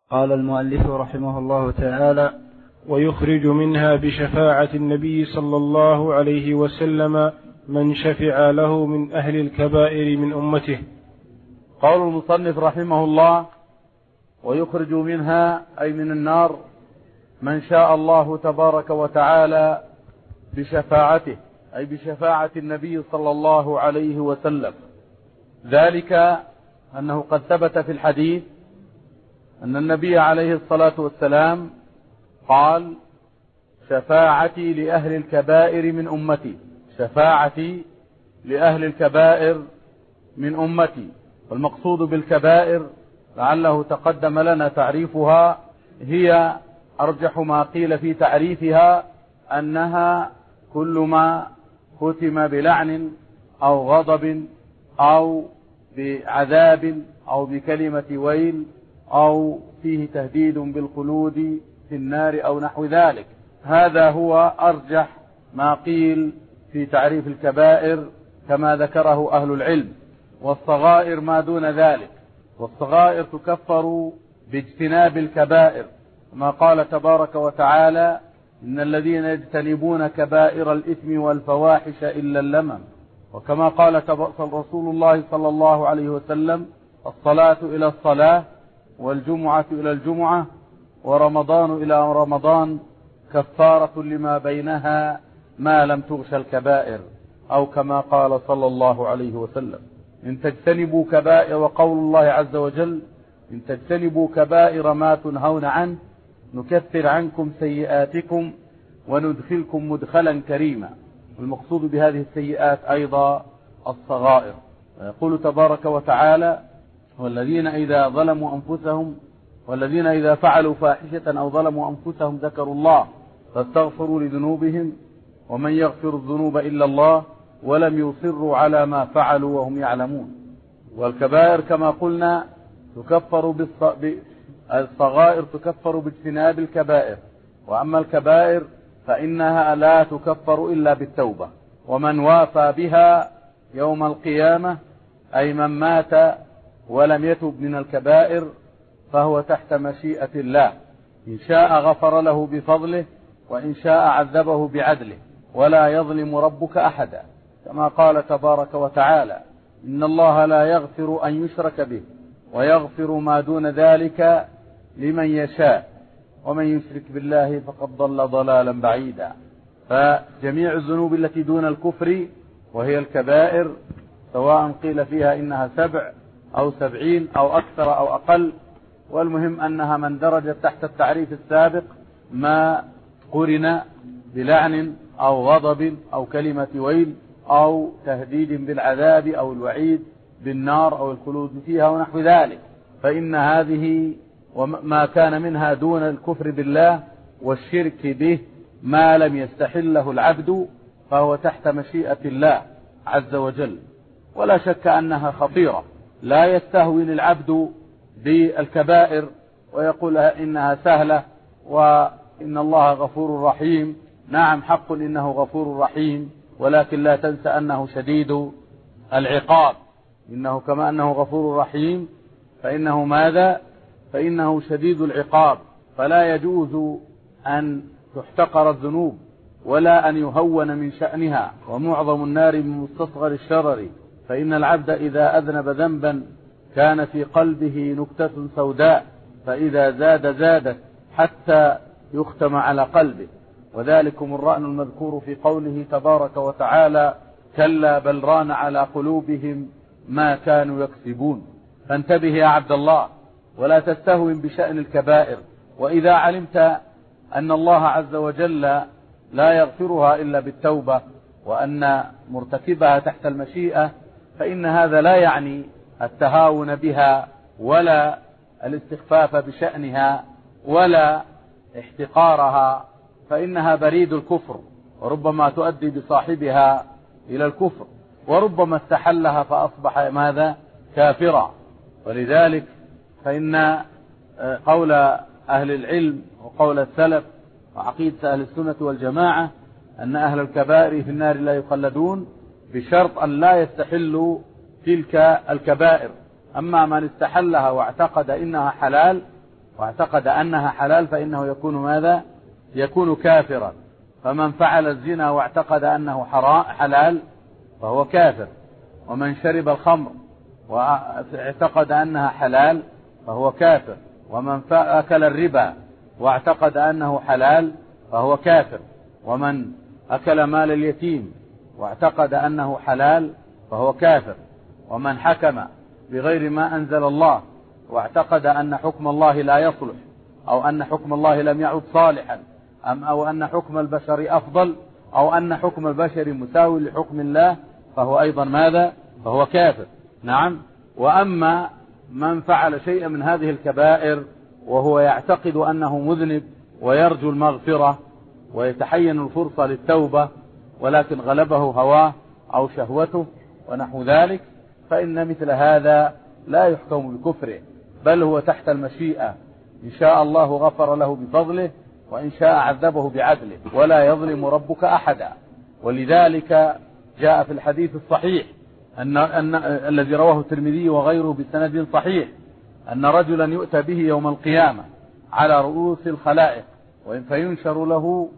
قال المؤلف رحمه الله تعالى: ويخرج منها بشفاعة النبي صلى الله عليه وسلم من شفع له من أهل الكبائر من أمته. قول المصنف رحمه الله: ويخرج منها أي من النار من شاء الله تبارك وتعالى بشفاعته، أي بشفاعة النبي صلى الله عليه وسلم. ذلك أنه قد ثبت في الحديث أن النبي عليه الصلاة والسلام قال: شفاعتي لأهل الكبائر من أمتي، شفاعتي لأهل الكبائر من أمتي. والمقصود بالكبائر لعله تقدم لنا تعريفها، هي أرجح ما قيل في تعريفها أنها كل ما ختم بلعن أو غضب أو بعذاب أو بكلمة ويل أو فيه تهديد بالخلود في النار أو نحو ذلك. هذا هو أرجح ما قيل في تعريف الكبائر كما ذكره أهل العلم. والصغائر ما دون ذلك، والصغائر تكفر باجتناب الكبائر، ما قال تبارك وتعالى: إن الذين يجتنبون كبائر الإثم والفواحش إلا اللمم. وكما قال رسول الله صلى الله عليه وسلم: الصلاة إلى الصلاة والجمعة إلى الجمعة ورمضان إلى رمضان كفارة لما بينها ما لم تغش الكبائر، أو كما قال صلى الله عليه وسلم: إن تجتنبوا كبائر، وقول الله عز وجل: إن تجتنبوا كبائر ما تنهون عنه نكفر عنكم سيئاتكم وندخلكم مدخلا كريما. المقصود بهذه السيئات أيضا الصغائر. يقول تبارك وتعالى: والذين إذا فعلوا فاحشة أو ظلموا أنفسهم ذكروا الله فاستغفروا لذنوبهم ومن يغفر الذنوب إلا الله ولم يصروا على ما فعلوا وهم يعلمون. والكبائر كما قلنا الصغائر تكفر باجتناب الكبائر، وأما الكبائر فإنها لا تكفر إلا بالتوبة. ومن وافى بها يوم القيامة، أي من مات ولم يتب من الكبائر، فهو تحت مشيئة الله، إن شاء غفر له بفضله وإن شاء عذبه بعدله، ولا يظلم ربك أحدا، كما قال تبارك وتعالى: إن الله لا يغفر أن يشرك به ويغفر ما دون ذلك لمن يشاء ومن يشرك بالله فقد ضل ضلالا بعيدا. فجميع الذنوب التي دون الكفر وهي الكبائر، سواء قيل فيها إنها 7 أو 70 أو أكثر أو أقل، والمهم أنها من درجت تحت التعريف السابق ما قرن بلعن أو غضب أو كلمة ويل أو تهديد بالعذاب أو الوعيد بالنار أو الخلود فيها ونحو ذلك، فإن هذه وما كان منها دون الكفر بالله والشرك به ما لم يستحله العبد فهو تحت مشيئة الله عز وجل. ولا شك أنها خطيرة، لا يستهون العبد بالكبائر ويقول إنها سهلة وإن الله غفور رحيم. نعم، حق إنه غفور رحيم، ولكن لا تنسى أنه شديد العقاب. إنه كما أنه غفور رحيم فإنه ماذا؟ فإنه شديد العقاب. فلا يجوز أن تحتقر الذنوب ولا أن يهون من شأنها. ومعظم النار من مستصغر الشرر، فإن العبد إذا أذنب ذنبا كان في قلبه نكتة سوداء، فإذا زادت حتى يختم على قلبه. وذلكم الرأن المذكور في قوله تبارك وتعالى: كلا بل ران على قلوبهم ما كانوا يكسبون. فانتبه يا عبد الله، ولا تستهون بشأن الكبائر. وإذا علمت أن الله عز وجل لا يغفرها إلا بالتوبة وأن مرتكبها تحت المشيئة، فإن هذا لا يعني التهاون بها ولا الاستخفاف بشأنها ولا احتقارها، فإنها بريد الكفر، وربما تؤدي بصاحبها إلى الكفر، وربما استحلها فأصبح ماذا؟ كافرا. ولذلك فإن قول أهل العلم وقول السلف وعقيدة أهل السنة والجماعة أن أهل الكبائر في النار لا يخلدون، بشرط أن لا يستحلوا تلك الكبائر. أما من استحلها واعتقد إنها حلال واعتقد أنها حلال فإنه يكون ماذا؟ يكون كافرا. فمن فعل الزنا واعتقد أنه حلال فهو كافر. ومن شرب الخمر واعتقد أنها حلال فهو كافر. ومن أكل الربا واعتقد أنه حلال فهو كافر. ومن أكل مال اليتيم واعتقد أنه حلال فهو كافر. ومن حكم بغير ما أنزل الله واعتقد أن حكم الله لا يصلح، أو أن حكم الله لم يعد صالحا، أو أن حكم البشر أفضل، أو أن حكم البشر مساوي لحكم الله، فهو أيضا ماذا؟ فهو كافر. نعم. وأما من فعل شيئا من هذه الكبائر وهو يعتقد أنه مذنب ويرجو المغفرة ويتحين الفرصة للتوبة، ولكن غلبه هواه أو شهوته ونحو ذلك، فإن مثل هذا لا يحكم بكفره، بل هو تحت المشيئة. إن شاء الله غفر له بفضله، وإن شاء عذبه بعدله، ولا يظلم ربك أحدا. ولذلك جاء في الحديث الصحيح أن الذي رواه الترمذي وغيره بسند صحيح أن رجلا يؤتى به يوم القيامة على رؤوس الخلائق فينشر له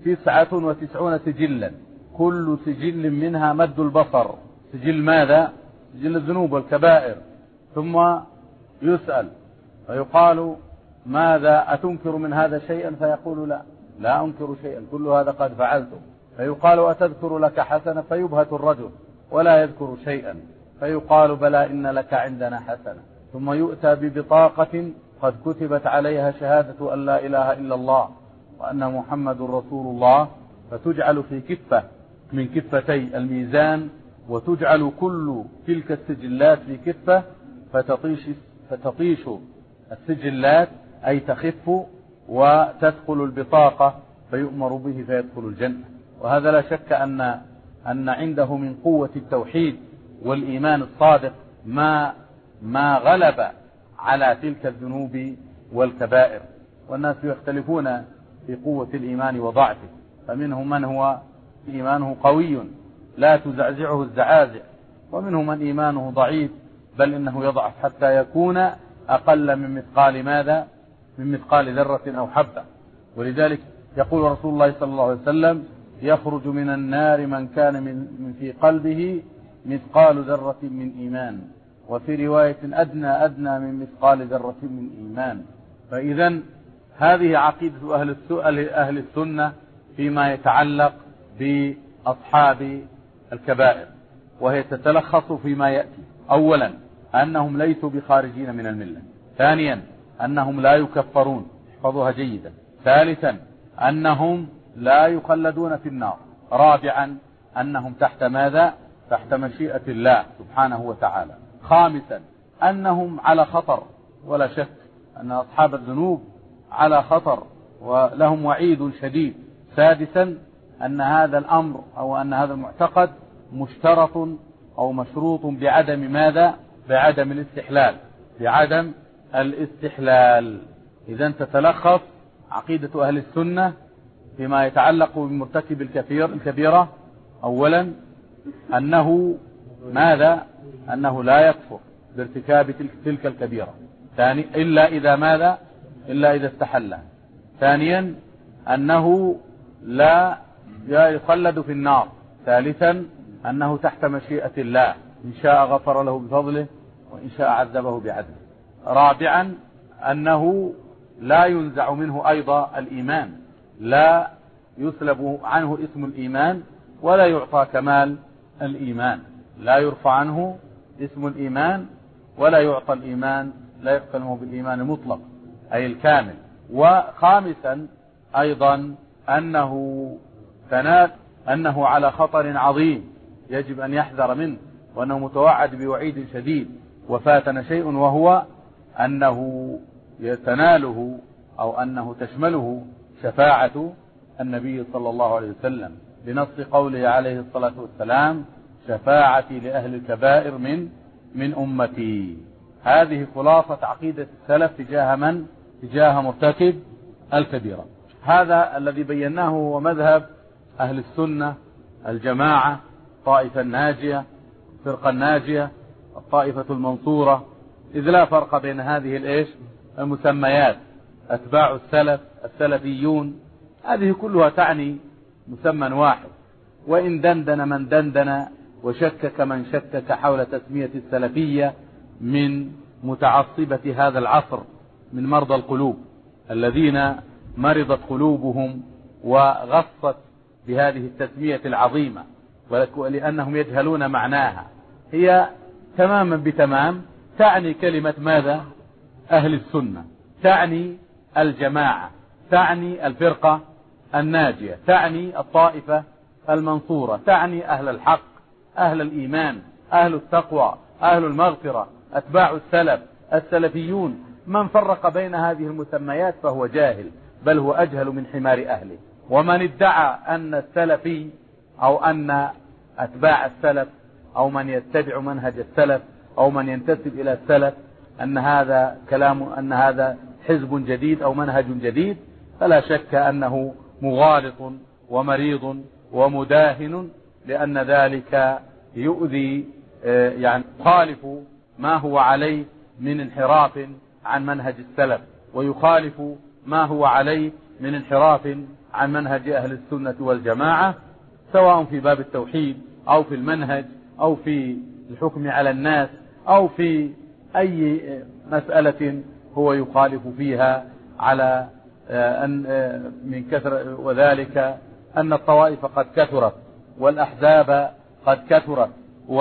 99 سجلا، كل سجل منها مد البصر. سجل ماذا؟ سجل الذنوب والكبائر. ثم يسأل فيقال ماذا أتنكر من هذا شيئا؟ فيقول لا أنكر شيئا، كل هذا قد فعلته. فيقال أتذكر لك حسنة؟ فيبهت الرجل ولا يذكر شيئا. فيقال بلى إن لك عندنا حسنة. ثم يؤتى ببطاقة قد كتبت عليها شهادة أن لا إله إلا الله وأن محمد رسول الله، فتجعل في كفة من كفتي الميزان، وتجعل كل تلك السجلات في كفة، فتطيش السجلات أي تخف، وتدخل البطاقة فيؤمر به فيدخل الجنة. وهذا لا شك أن عنده من قوة التوحيد والإيمان الصادق ما غلب على تلك الذنوب والكبائر. والناس يختلفون في قوة الإيمان وضعفه، فمنهم من هو إيمانه قوي لا تزعزعه الزعازع، ومنهم من إيمانه ضعيف بل إنه يضعف حتى يكون أقل من مثقال ماذا؟ من مثقال ذرة أو حبة. ولذلك يقول رسول الله صلى الله عليه وسلم يخرج من النار من كان من في قلبه مثقال ذرة من إيمان، وفي رواية أدنى من مثقال ذرة من إيمان. فإذا هذه عقيدة أهل السنة فيما يتعلق بأصحاب الكبائر، وهي تتلخص فيما يأتي: أولا أنهم ليسوا بخارجين من الملة، ثانيا أنهم لا يكفرون، احفظوها جيدا، ثالثا أنهم لا يخلدون في النار، رابعا أنهم تحت ماذا؟ تحت مشيئة الله سبحانه وتعالى، خامسا أنهم على خطر، ولا شك أن أصحاب الذنوب على خطر ولهم وعيد شديد، سادسا أن هذا الأمر أو أن هذا المعتقد مشترط أو مشروط بعدم ماذا؟ بعدم الاستحلال، بعدم الاستحلال. إذن تتلخص عقيدة أهل السنة فيما يتعلق بمرتكب الكبيرة: أولا أنه ماذا؟ أنه لا يكفر بارتكاب تلك الكبيرة، إلا إذا ماذا؟ إلا إذا استحلها. ثانيا أنه لا يخلد في النار. ثالثا أنه تحت مشيئة الله، إن شاء غفر له بفضله وإن شاء عذبه بعدله. رابعا أنه لا ينزع منه أيضا الإيمان، لا يسلب عنه اسم الإيمان ولا يعطى كمال الإيمان، لا يرفع عنه اسم الإيمان ولا يعطى الإيمان، لا يختلمه بالإيمان المطلق أي الكامل. وخامسا أيضا أنه على خطر عظيم يجب أن يحذر منه، وأنه متوعد بوعيد شديد. وفاتنا شيء، وهو أنه يتناله أو أنه تشمله شفاعة النبي صلى الله عليه وسلم، بنص قوله عليه الصلاة والسلام: شفاعتي لأهل الكبائر من أمتي. هذه خلاصة عقيدة السلف تجاه من؟ تجاه مرتكب الكبيرة. هذا الذي بيناه هو مذهب أهل السنة الجماعة، الطائفة الناجية، الفرقة الناجية، الطائفة المنصورة، إذ لا فرق بين هذه المسميات، أتباع السلف، السلفيون، هذه كلها تعني مسمى واحد. وإن دندن من دندن وشكك من شكك حول تسمية السلفية من متعصبة هذا العصر، من مرضى القلوب الذين مرضت قلوبهم وغصت بهذه التسمية العظيمة، ولأنهم يجهلون معناها. هي تماما بتمام تعني كلمة ماذا؟ أهل السنة، تعني الجماعة، تعني الفرقة الناجية، تعني الطائفة المنصورة، تعني أهل الحق، أهل الإيمان، أهل التقوى، أهل المغفرة، أتباع السلف، السلفيون. من فرق بين هذه المسميات فهو جاهل، بل هو أجهل من حمار أهله. ومن ادعى أن السلفي أو أن أتباع السلف أو من يتبع منهج السلف أو من ينتسب إلى السلف أن هذا كلام، أن هذا حزب جديد أو منهج جديد، فلا شك أنه مغالط ومريض ومداهن، لأن ذلك يؤذي، يعني يخالف ما هو عليه من انحراف عن منهج السلف، ويخالف ما هو عليه من انحراف عن منهج أهل السنة والجماعة، سواء في باب التوحيد أو في المنهج أو في الحكم على الناس أو في أي مسألة هو يخالف فيها على أن من كثر، وذلك أن الطوائف قد كثرت والأحزاب قد كثرت،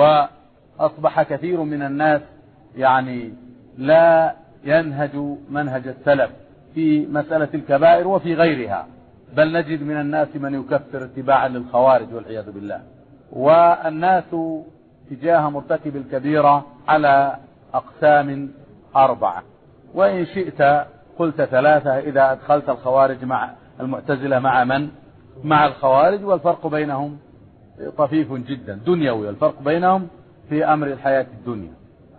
وأصبح كثير من الناس يعني لا ينهج منهج السلف في مسألة الكبائر وفي غيرها، بل نجد من الناس من يكفر اتباعا للخوارج والعياذ بالله. والناس تجاه مرتكب الكبيرة على أقسام 4، وإن شئت قلت 3 إذا أدخلت الخوارج مع المعتزلة مع من؟ مع الخوارج. والفرق بينهم طفيف جدا دنيوي، الفرق بينهم في أمر الحياة الدنيا.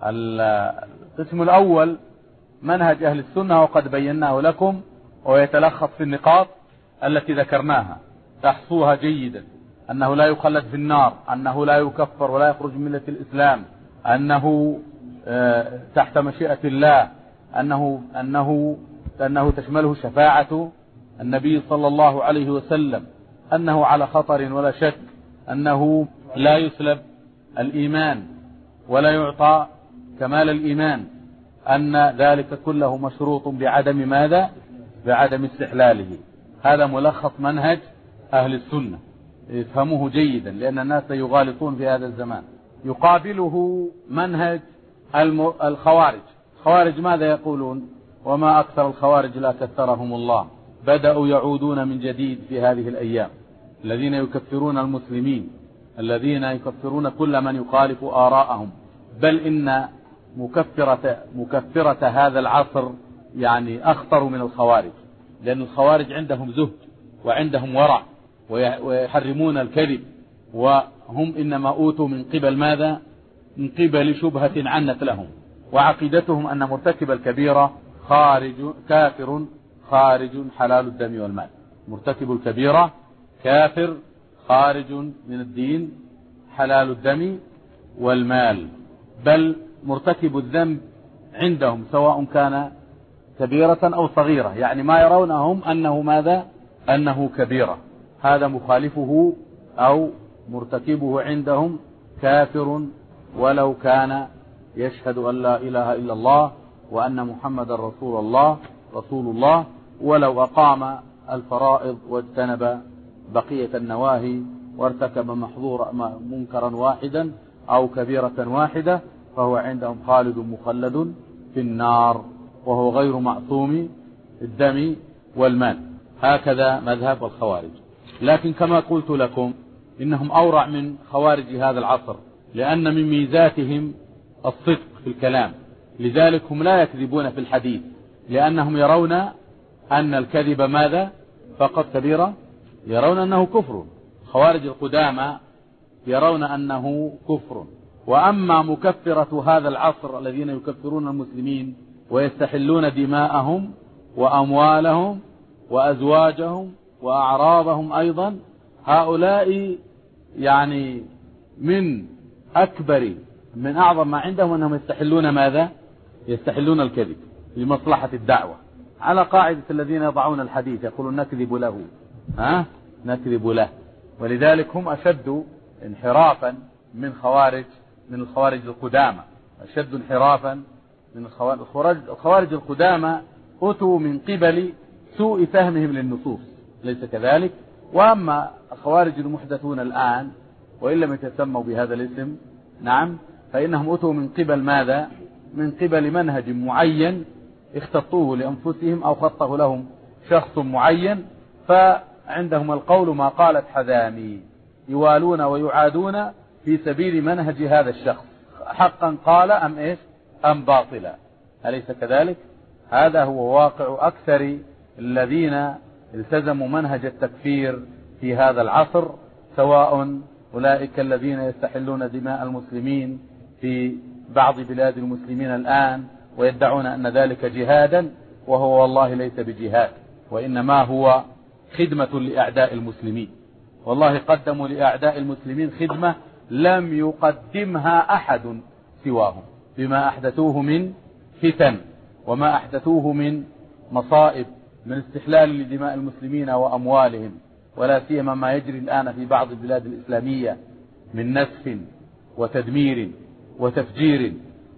القسم الأول منهج أهل السنة وقد بيناه لكم، ويتلخص في النقاط التي ذكرناها، تحصوها جيدا: أنه لا يخلد في النار، أنه لا يكفر ولا يخرج من ملة الإسلام، أنه تحت مشيئة الله، أنه تشمله شفاعة النبي صلى الله عليه وسلم، أنه على خطر ولا شك، أنه لا يسلب الإيمان ولا يعطى كمال الإيمان، أن ذلك كله مشروط بعدم ماذا؟ بعدم استحلاله. هذا ملخص منهج أهل السنة، يفهموه جيدا لأن الناس يغالطون في هذا الزمان. يقابله منهج الخوارج. الخوارج ماذا يقولون؟ وما أكثر الخوارج لا كثرهم الله، بدأوا يعودون من جديد في هذه الأيام، الذين يكفرون المسلمين، الذين يكفرون كل من يخالف آراءهم، بل إن مكفرة هذا العصر يعني أخطر من الخوارج، لأن الخوارج عندهم زهد وعندهم ورع ويحرمون الكذب، وهم إنما أوتوا من قبل ماذا؟ من قبل شبهة عنت لهم، وعقيدتهم أن مرتكب الكبيرة كافر خارج حلال الدم والمال. مرتكب الكبيرة كافر خارج من الدين حلال الدم والمال، بل مرتكب الذنب عندهم سواء كان كبيرة أو صغيرة، يعني ما يرونهم أنه ماذا؟ أنه كبيرة. هذا مخالفه أو مرتكبه عندهم كافر ولو كان يشهد أن لا إله إلا الله وأن محمد رسول الله، ولو أقام الفرائض واجتنب بقية النواهي وارتكب منكرا واحدا أو كبيرة واحدة، فهو عندهم خالد مخلد في النار، وهو غير معصوم الدم والمال. هكذا مذهب الخوارج. لكن كما قلت لكم إنهم أورع من خوارج هذا العصر، لأن من ميزاتهم الصدق في الكلام، لذلك هم لا يكذبون في الحديث، لأنهم يرون أن الكذب ماذا؟ فقط كبيرة، يرون أنه كفر. خوارج القدامى يرون أنه كفر. وأما مكفرة هذا العصر الذين يكفرون المسلمين ويستحلون دماءهم وأموالهم وأزواجهم وأعراضهم أيضا، هؤلاء يعني من أعظم ما عندهم أنهم يستحلون ماذا؟ يستحلون الكذب لمصلحة الدعوة. على قاعدة الذين يضعون الحديث يقولون نكذب له، نكذب له. ولذلك هم أشد انحرافا من الخوارج القدامى، أشد انحرافا من الخوارج القدامى أتوا من قبل سوء فهمهم للنصوص، ليس كذلك؟ وأما الخوارج المحدثون الآن وإن لم يتسموا بهذا الاسم، نعم، فإنهم أتوا من قبل ماذا؟ من قبل منهج معين اختطوه لأنفسهم أو خطه لهم شخص معين، فعندهم القول ما قالت حذامي، يوالون ويعادون في سبيل منهج هذا الشخص، حقا قال أم إيش أم باطلا، أليس كذلك؟ هذا هو واقع أكثر الذين التزموا منهج التكفير في هذا العصر، سواء أولئك الذين يستحلون دماء المسلمين في بعض بلاد المسلمين الآن ويدعون أن ذلك جهادا، وهو والله ليس بجهاد، وإنما هو خدمة لأعداء المسلمين. والله قدموا لأعداء المسلمين خدمة لم يقدمها أحد سواهم، بما أحدثوه من فتن وما أحدثوه من مصائب، من استحلال لدماء المسلمين وأموالهم، ولا سيما ما يجري الآن في بعض البلاد الإسلامية من نسف وتدمير وتفجير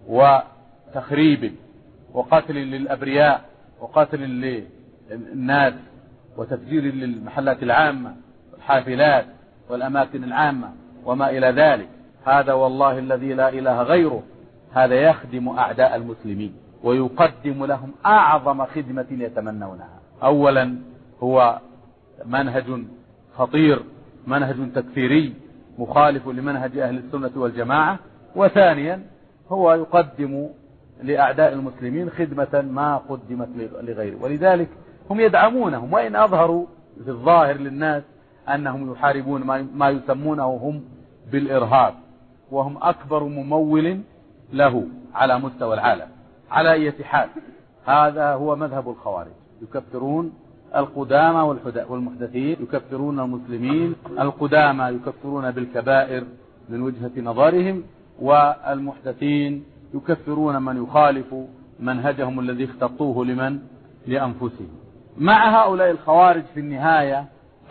وتخريب وقتل للأبرياء وقتل للناس وتفجير للمحلات العامة والحافلات والأماكن العامة وما إلى ذلك. هذا والله الذي لا إله غيره، هذا يخدم أعداء المسلمين ويقدم لهم أعظم خدمة يتمنونها. أولا هو منهج خطير، منهج تكفيري مخالف لمنهج أهل السنة والجماعة، وثانيا هو يقدم لأعداء المسلمين خدمة ما قدمت لغيره. ولذلك هم يدعمونهم، وإن أظهروا في الظاهر للناس أنهم يحاربون ما يسمونه هم بالإرهاب، وهم أكبر ممول له على مستوى العالم. على أي حال، هذا هو مذهب الخوارج، يكفرون القدامى والمحدثين، يكفرون المسلمين، القدامى يكفرون بالكبائر من وجهة نظرهم، والمحدثين يكفرون من يخالف منهجهم الذي اختطوه لأنفسهم. مع هؤلاء الخوارج في النهاية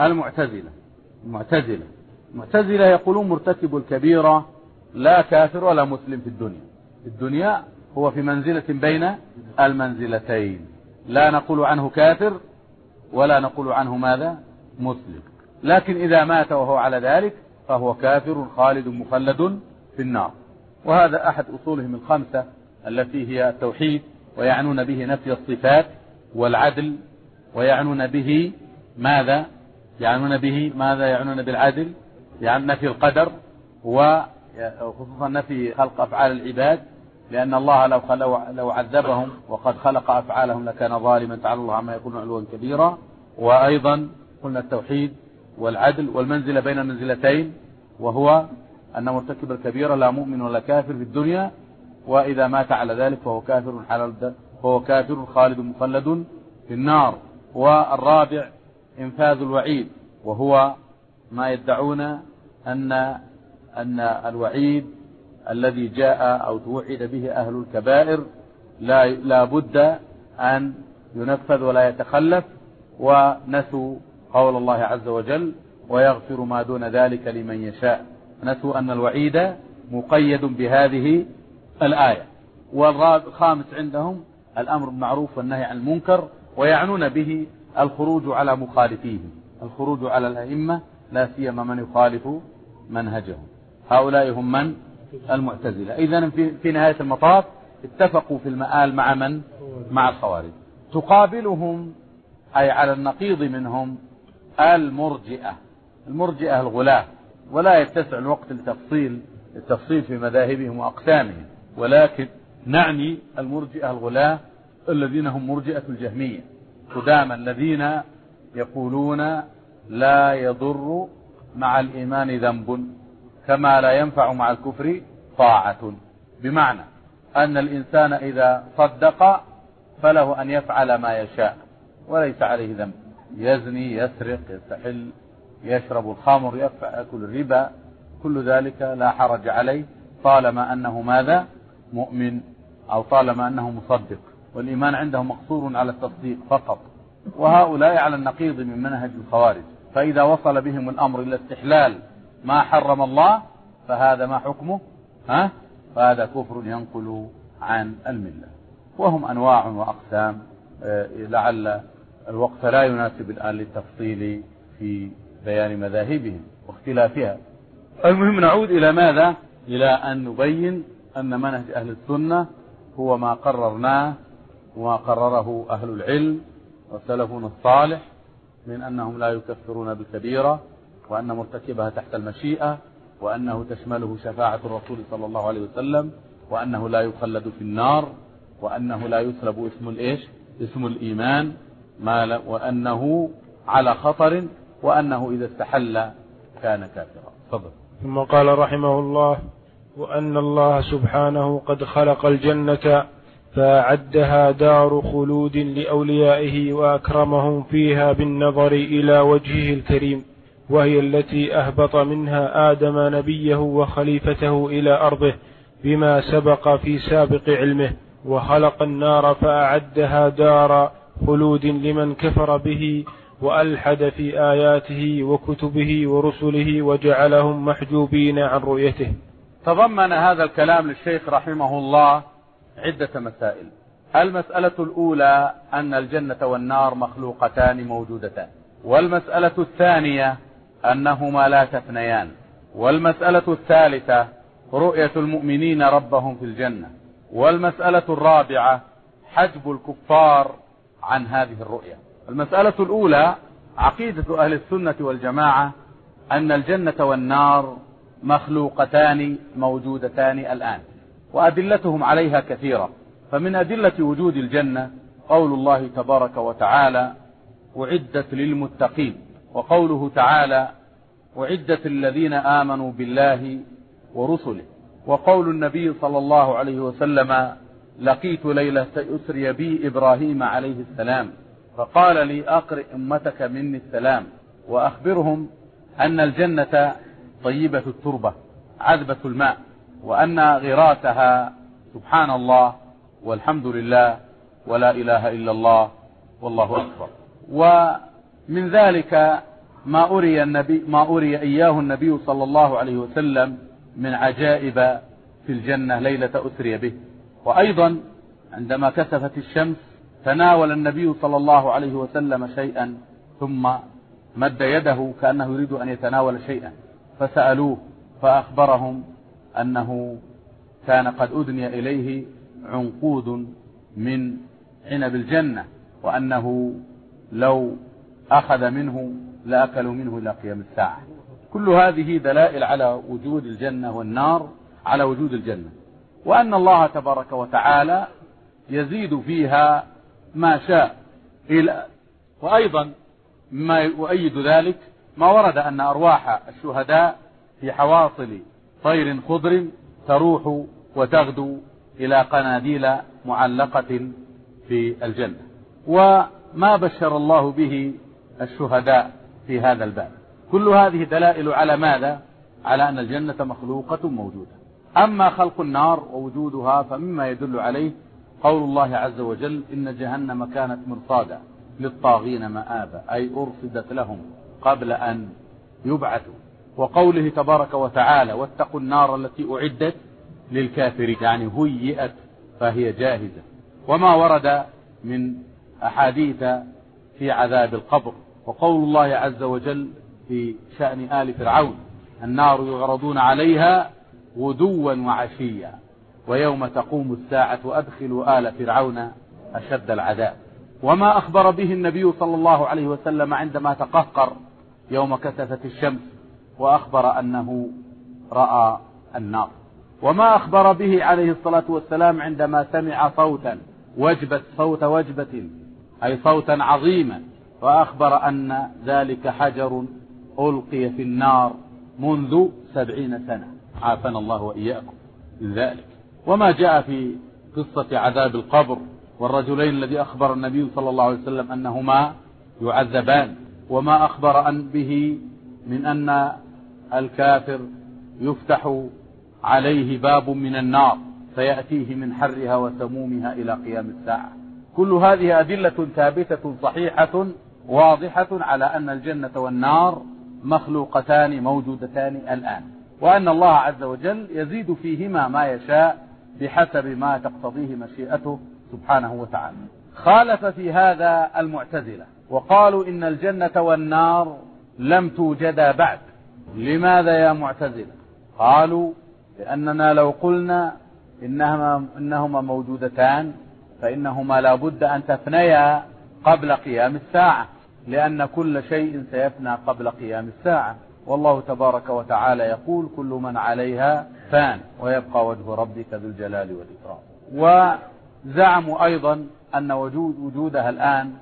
المعتزلة يقولون مرتكب الكبيرة لا كافر ولا مسلم في الدنيا هو في منزلة بين المنزلتين، لا نقول عنه كافر ولا نقول عنه ماذا؟ مسلم، لكن إذا مات وهو على ذلك فهو كافر خالد مخلد في النار. وهذا أحد أصولهم الخمسة التي هي التوحيد، ويعنون به نفي الصفات والعدل، ويعنون به ماذا؟ يعنون بالعدل، يعني نفي القدر، وخصوصا نفي خلق أفعال العباد، لأن الله لو عذبهم وقد خلق أفعالهم لكان ظالما، تعالى الله عما يقولون علوا كبيرا. وأيضا قلنا التوحيد والعدل والمنزلة بين المنزلتين، وهو أن مرتكب الكبيرة لا مؤمن ولا كافر في الدنيا، وإذا مات على ذلك فهو كافر خالد مخلد في النار. والرابع إنفاذ الوعيد، وهو ما يدعون أن الوعيد الذي جاء أو توعد به أهل الكبائر لا بد أن ينفذ ولا يتخلف، ونسوا قول الله عز وجل ويغفر ما دون ذلك لمن يشاء، نسوا أن الوعيد مقيد بهذه الآية. والخامس عندهم الأمر بالمعروف والنهي عن المنكر، ويعنون به الخروج على مخالفيهم، الخروج على الأئمة لا سيما من يخالف منهجهم. هؤلاء هم من؟ المعتزلة. إذن في نهاية المطاف اتفقوا في المآل مع من؟ مع الخوارج. تقابلهم أي على النقيض منهم المرجئة الغلاة، ولا يتسع الوقت للتفصيل في مذاهبهم وأقسامهم، ولكن نعني المرجئة الغلاة الذين هم مرجئة الجهمية قداما، الذين يقولون لا يضر مع الإيمان ذنب كما لا ينفع مع الكفر طاعة، بمعنى أن الإنسان إذا صدق فله أن يفعل ما يشاء وليس عليه ذنب، يزني، يسرق، يستحل، يشرب الخمر، يأكل الربا، كل ذلك لا حرج عليه طالما أنه ماذا؟ مؤمن، أو طالما أنه مصدق. والإيمان عندهم مقصور على التصديق فقط، وهؤلاء على النقيض من منهج الخوارج. فإذا وصل بهم الأمر إلى استحلال ما حرم الله فهذا ما حكمه؟ فهذا كفر ينقل عن الملة. وهم أنواع وأقسام، لعل الوقت لا يناسب الآن للتفصيل في بيان مذاهبهم واختلافها. المهم نعود إلى ماذا؟ إلى أن نبين أن منهج أهل السنة هو ما قررناه وما قرره أهل العلم وسلفنا الصالح من أنهم لا يكفرون بالكبيرة، وأن مرتكبها تحت المشيئة، وأنه تشمله شفاعة الرسول صلى الله عليه وسلم، وأنه لا يخلد في النار، وأنه لا يسلب اسم الإيمان، وأنه على خطر، وأنه إذا استحل كان كافرا. تفضل. ثم قال رحمه الله: وأن الله سبحانه قد خلق الجنة فأعدها دار خلود لأوليائه وأكرمهم فيها بالنظر إلى وجهه الكريم، وهي التي أهبط منها آدم نبيه وخليفته إلى أرضه بما سبق في سابق علمه، وخلق النار فأعدها دار خلود لمن كفر به وألحد في آياته وكتبه ورسله وجعلهم محجوبين عن رؤيته. تضمن هذا الكلام للشيخ رحمه الله عدة مسائل. المسألة الأولى أن الجنة والنار مخلوقتان موجودتان، والمسألة الثانية أنهما لا تفنيان، والمسألة الثالثة رؤية المؤمنين ربهم في الجنة، والمسألة الرابعة حجب الكفار عن هذه الرؤية. المسألة الأولى عقيدة أهل السنة والجماعة أن الجنة والنار مخلوقتان موجودتان الآن، وأدلتهم عليها كثيرة. فمن أدلة وجود الجنة قول الله تبارك وتعالى: أعدت للمتقين، وقوله تعالى: أعدت الذين آمنوا بالله ورسله، وقول النبي صلى الله عليه وسلم: لقيت ليلة أسري بي إبراهيم عليه السلام فقال لي: أقرئ أمتك مني السلام وأخبرهم أن الجنة طيبة التربة عذبة الماء، وأن غراسها سبحان الله والحمد لله ولا إله إلا الله والله أكبر. ومن ذلك ما أري إياه النبي صلى الله عليه وسلم من عجائب في الجنة ليلة أسري به. وأيضا عندما كسفت الشمس تناول النبي صلى الله عليه وسلم شيئا ثم مد يده كأنه يريد أن يتناول شيئا، فسألوه فأخبرهم أنه كان قد أدني إليه عنقود من عنب الجنة، وأنه لو أخذ منه لأكلوا منه إلى قيام الساعة. كل هذه دلائل على وجود الجنة والنار، على وجود الجنة، وأن الله تبارك وتعالى يزيد فيها ما شاء. وأيضا ما يؤيد ذلك ما ورد أن أرواح الشهداء في حواصل طير خضر تروح وتغدو إلى قناديل معلقة في الجنة، وما بشر الله به الشهداء في هذا الباب. كل هذه دلائل على ماذا؟ على أن الجنة مخلوقة موجودة. أما خلق النار ووجودها فمما يدل عليه قول الله عز وجل: إن جهنم كانت مرصادا للطاغين مآبا، أي أرصدت لهم قبل أن يبعثوا. وقوله تبارك وتعالى: واتقوا النار التي أعدت للكافرين، يعني هيئت فهي جاهزة. وما ورد من أحاديث في عذاب القبر، وقول الله عز وجل في شأن آل فرعون: النار يعرضون عليها غدوا وعشيا ويوم تقوم الساعة أدخلوا آل فرعون أشد العذاب. وما أخبر به النبي صلى الله عليه وسلم عندما تقهقر يوم كسفت الشمس وأخبر أنه رأى النار. وما أخبر به عليه الصلاة والسلام عندما سمع صوتا صوت وجبة، أي صوتا عظيما، وأخبر أن ذلك حجر ألقي في النار منذ 70 سنة، عافانا الله وإياكم من ذلك. وما جاء في قصة عذاب القبر والرجلين الذي أخبر النبي صلى الله عليه وسلم أنهما يعذبان، وما أخبر به من أن الكافر يفتح عليه باب من النار فيأتيه من حرها وسمومها إلى قيام الساعة. كل هذه أدلة ثابتة صحيحة واضحة على أن الجنة والنار مخلوقتان موجودتان الآن، وأن الله عز وجل يزيد فيهما ما يشاء بحسب ما تقتضيه مشيئته سبحانه وتعالى. خالف في هذا المعتزلة وقالوا إن الجنة والنار لم توجدا بعد. لماذا يا معتزلة؟ قالوا لأننا لو قلنا إنهما موجودتان فإنهما لا بد أن تفنيا قبل قيام الساعة، لأن كل شيء سيفنى قبل قيام الساعة، والله تبارك وتعالى يقول كل من عليها فان ويبقى وجه ربك ذو الجلال والإكرام. وزعموا أيضا أن وجودها الآن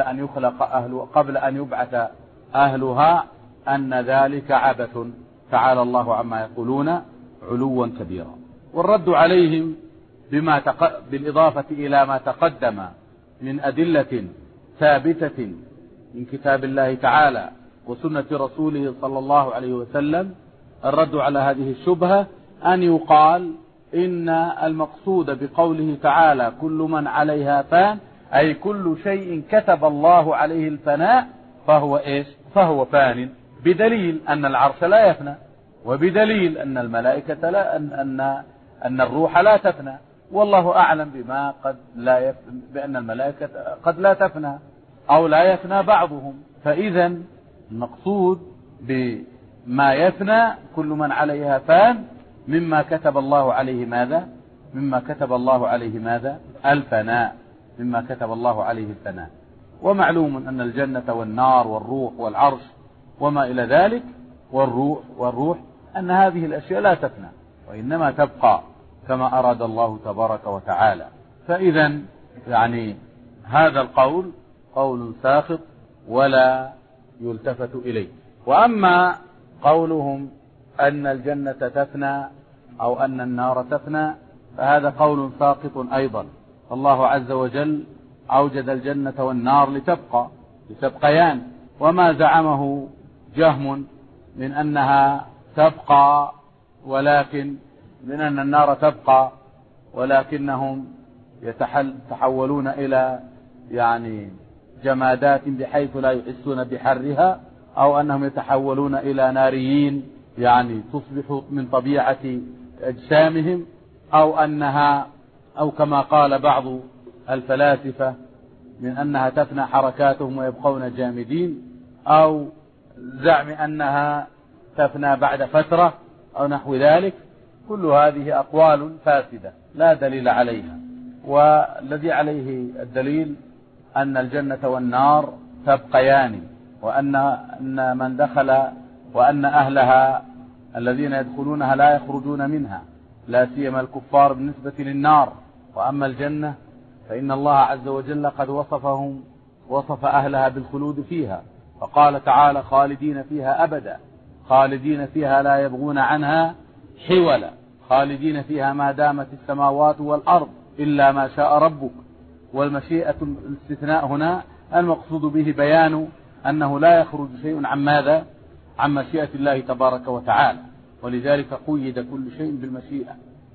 قبل أن يبعث أهلها أن ذلك عبث، تعالى الله عما يقولون علوا كبيرا. والرد عليهم بالإضافة إلى ما تقدم من أدلة ثابتة من كتاب الله تعالى وسنة رسوله صلى الله عليه وسلم، الرد على هذه الشبهة أن يقال إن المقصود بقوله تعالى كل من عليها فان أي كل شيء كتب الله عليه الفناء فهو فان، بدليل أن العرش لا يفنى، وبدليل أن الملائكة أن الروح لا تفنى، والله أعلم بأن الملائكة قد لا تفنى أو لا يفنى بعضهم. فإذا المقصود بما يفنى كل من عليها فان مما كتب الله عليه ماذا؟ مما كتب الله عليه ماذا؟ الفناء، مما كتب الله عليه الفناء. ومعلوم أن الجنة والنار والروح والعرش وما إلى ذلك والروح أن هذه الأشياء لا تفنى وإنما تبقى كما أراد الله تبارك وتعالى. فإذا يعني هذا القول قول ساخط ولا يلتفت إليه. وأما قولهم أن الجنة تفنى أو أن النار تفنى فهذا قول ساقط أيضا. الله عز وجل أوجد الجنة والنار لتبقيان، وما زعمه جهم من أنها تبقى ولكن من أن النار تبقى ولكنهم يتحولون إلى يعني جمادات بحيث لا يحسون بحرها، أو أنهم يتحولون إلى ناريين يعني تصبح من طبيعة أجسامهم، أو كما قال بعض الفلاسفة من أنها تفنى حركاتهم ويبقون جامدين، أو زعم أنها تفنى بعد فترة أو نحو ذلك. كل هذه أقوال فاسدة لا دليل عليها، والذي عليه الدليل أن الجنة والنار تبقيان، وأن من دخل وأن أهلها الذين يدخلونها لا يخرجون منها، لا سيما الكفار بالنسبة للنار. وأما الجنة فإن الله عز وجل قد وصف أهلها بالخلود فيها، فقال تعالى خالدين فيها أبدا، خالدين فيها لا يبغون عنها حولا، خالدين فيها ما دامت السماوات والأرض إلا ما شاء ربك. والمشيئة الاستثناء هنا المقصود به بيان أنه لا يخرج شيء عن ماذا؟ عن مشيئة الله تبارك وتعالى، ولذلك قيد كل شيء بالمشيئة.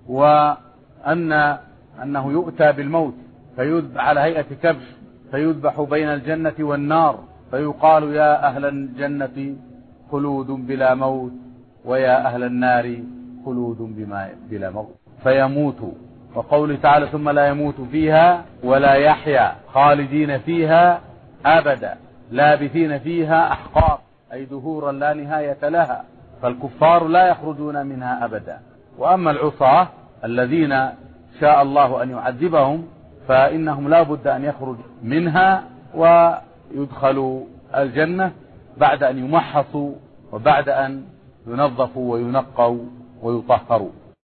وأنه يؤتى بالموت فيذبح على هيئة كبش، فيذبح بين الجنة والنار، فيقال يا أهل الجنة خلود بلا موت، ويا أهل النار خلود بلا موت، فيموتوا. وقوله تعالى ثم لا يموت فيها ولا يحيا خالدين فيها أبدا لابثين فيها أحقاب، أي دهورا لا نهاية لها، فالكفار لا يخرجون منها أبدا. وأما العصاة الذين شاء الله أن يعذبهم فإنهم لا بد أن يخرجوا منها ويدخلوا الجنة بعد أن يمحصوا وبعد أن ينظفوا وينقوا ويطهروا.